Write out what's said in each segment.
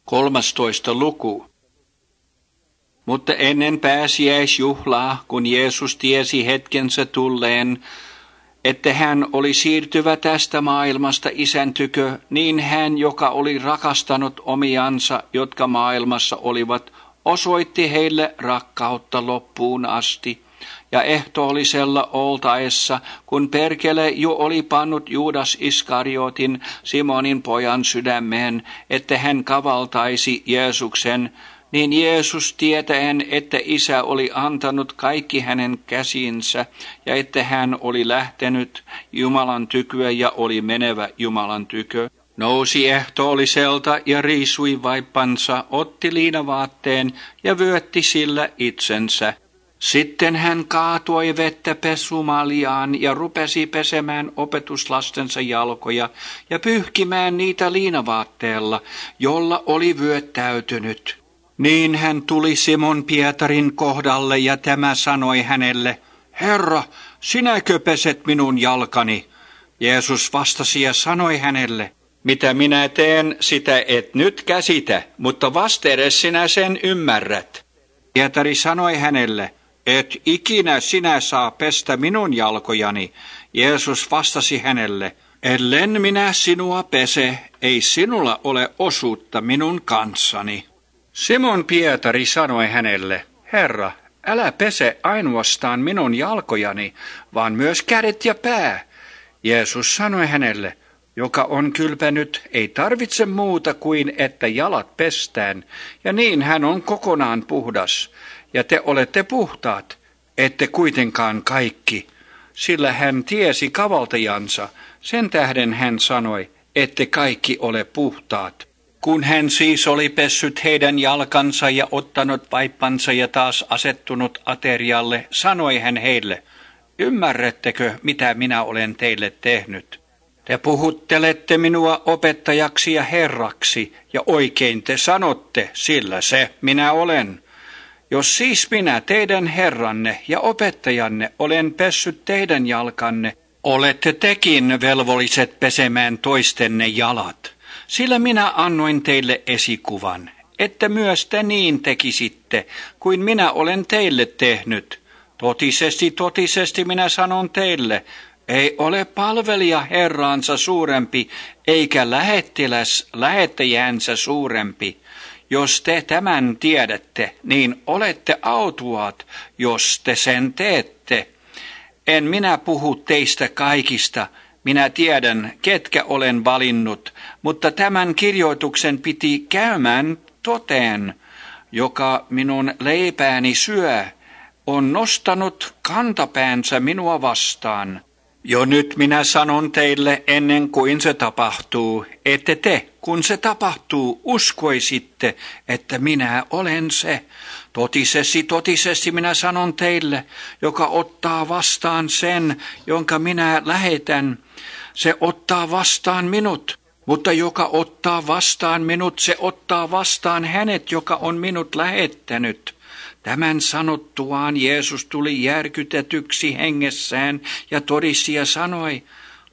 13. luku. Mutta ennen pääsiäisjuhlaa, kun Jeesus tiesi hetkensä tulleen, että hän oli siirtyvä tästä maailmasta Isän tykö, niin hän, joka oli rakastanut omiansa, jotka maailmassa olivat, osoitti heille rakkautta loppuun asti. Ja ehtoollisella oltaessa, kun perkele jo oli pannut Juudas Iskariotin, Simonin pojan sydämeen, että hän kavaltaisi Jeesuksen, niin Jeesus tietäen, että Isä oli antanut kaikki hänen käsiinsä ja että hän oli lähtenyt Jumalan tyköä ja oli menevä Jumalan tykö, nousi ehtoolliselta ja riisui vaippansa, otti liinavaatteen ja vyötti sillä itsensä. Sitten hän kaatoi vettä pesumaljaan ja rupesi pesemään opetuslastensa jalkoja ja pyyhkimään niitä liinavaatteella, jolla oli vyöttäytynyt. Niin hän tuli Simon Pietarin kohdalle ja tämä sanoi hänelle, Herra, sinäkö peset minun jalkani? Jeesus vastasi ja sanoi hänelle, mitä minä teen, sitä et nyt käsitä, mutta vastedes sinä sen ymmärrät. Pietari sanoi hänelle, et ikinä sinä saa pestä minun jalkojani. Jeesus vastasi hänelle, ellen minä sinua pese, ei sinulla ole osuutta minun kanssani. Simon Pietari sanoi hänelle, Herra, älä pese ainoastaan minun jalkojani, vaan myös kädet ja pää. Jeesus sanoi hänelle, joka on kylpenyt, ei tarvitse muuta kuin, että jalat pestään, ja niin hän on kokonaan puhdas. Ja te olette puhtaat, ette kuitenkaan kaikki, sillä hän tiesi kavaltajansa, sen tähden hän sanoi, ette kaikki ole puhtaat. Kun hän siis oli pessyt heidän jalkansa ja ottanut vaippansa ja taas asettunut aterialle, sanoi hän heille, ymmärrättekö, mitä minä olen teille tehnyt? Te puhuttelette minua opettajaksi ja herraksi, ja oikein te sanotte, sillä se minä olen. Jos siis minä, teidän herranne ja opettajanne, olen pessyt teidän jalkanne, olette tekin velvolliset pesemään toistenne jalat. Sillä minä annoin teille esikuvan, että myös te niin tekisitte, kuin minä olen teille tehnyt. Totisesti minä sanon teille, ei ole palvelija herraansa suurempi, eikä lähettiläs lähettäjänsä suurempi. Jos te tämän tiedätte, niin olette autuaat, jos te sen teette. En minä puhu teistä kaikista, minä tiedän, ketkä olen valinnut, mutta tämän kirjoituksen piti käymään toteen, joka minun leipääni syö, on nostanut kantapäänsä minua vastaan. Jo nyt minä sanon teille ennen kuin se tapahtuu, että te, kun se tapahtuu, uskoisitte, että minä olen se. Totisesti minä sanon teille, joka ottaa vastaan sen, jonka minä lähetän, se ottaa vastaan minut. Mutta joka ottaa vastaan minut, se ottaa vastaan hänet, joka on minut lähettänyt. Tämän sanottuaan Jeesus tuli järkytetyksi hengessään ja todisti ja sanoi,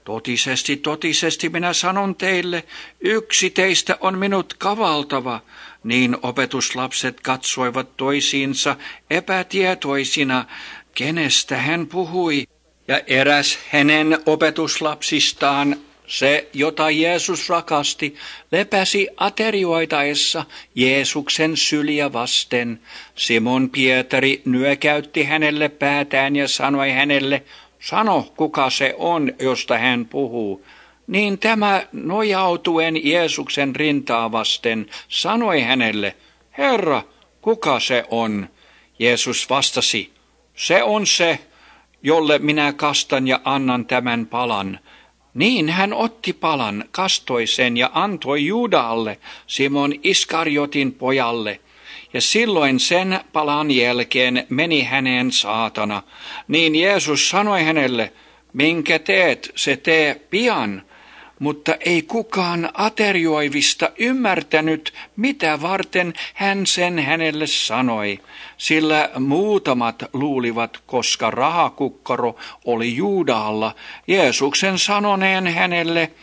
totisesti minä sanon teille, yksi teistä on minut kavaltava. Niin opetuslapset katsoivat toisiinsa epätietoisina, kenestä hän puhui. Ja eräs hänen opetuslapsistaan, se, jota Jeesus rakasti, lepäsi aterioitaessa Jeesuksen syliä vasten. Simon Pietari nyökäytti hänelle päätään ja sanoi hänelle, sano, kuka se on, josta hän puhuu. Niin tämä nojautuen Jeesuksen rintaa vasten sanoi hänelle, Herra, kuka se on? Jeesus vastasi, se on se, jolle minä kastan ja annan tämän palan. Niin hän otti palan, kastoi sen ja antoi Juudalle, Simon Iskariotin pojalle. Ja silloin sen palan jälkeen meni häneen saatana. Niin Jeesus sanoi hänelle, minkä teet, se tee pian. Mutta ei kukaan aterioivista ymmärtänyt, mitä varten hän sen hänelle sanoi, sillä muutamat luulivat, koska rahakukkaro oli Juudalla, Jeesuksen sanoneen hänelle,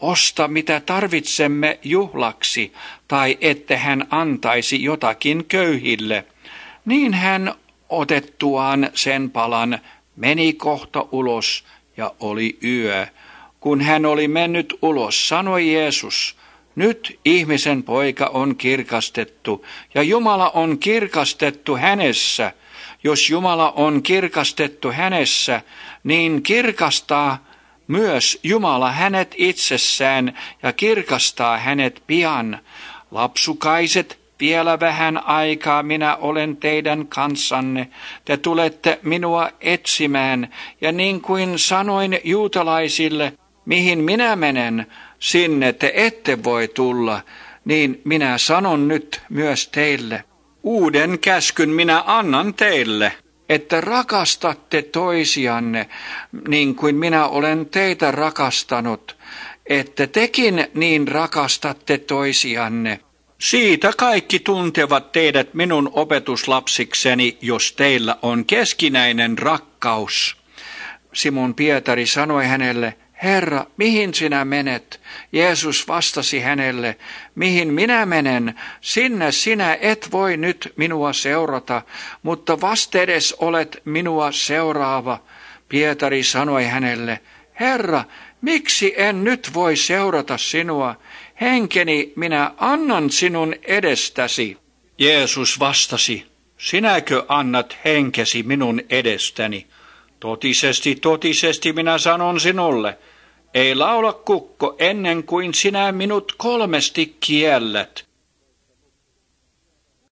osta mitä tarvitsemme juhlaksi, tai että hän antaisi jotakin köyhille. Niin hän otettuaan sen palan meni kohta ulos ja oli yö. Kun hän oli mennyt ulos, sanoi Jeesus, nyt ihmisen poika on kirkastettu ja Jumala on kirkastettu hänessä. Jos Jumala on kirkastettu hänessä, niin kirkastaa myös Jumala hänet itsessään ja kirkastaa hänet pian. Lapsukaiset, vielä vähän aikaa minä olen teidän kanssanne. Te tulette minua etsimään, ja niin kuin sanoin juutalaisille, mihin minä menen, sinne te ette voi tulla, niin minä sanon nyt myös teille. Uuden käskyn minä annan teille, että rakastatte toisianne, niin kuin minä olen teitä rakastanut, että tekin niin rakastatte toisianne. Siitä kaikki tuntevat teidät minun opetuslapsikseni, jos teillä on keskinäinen rakkaus. Simon Pietari sanoi hänelle, Herra, mihin sinä menet? Jeesus vastasi hänelle, mihin minä menen, sinne sinä et voi nyt minua seurata, mutta vastedes olet minua seuraava. Pietari sanoi hänelle, Herra, miksi en nyt voi seurata sinua? Henkeni minä annan sinun edestäsi. Jeesus vastasi, sinäkö annat henkesi minun edestäni? Totisesti, totisesti minä sanon sinulle, ei laula kukko ennen kuin sinä minut 3 kiellät.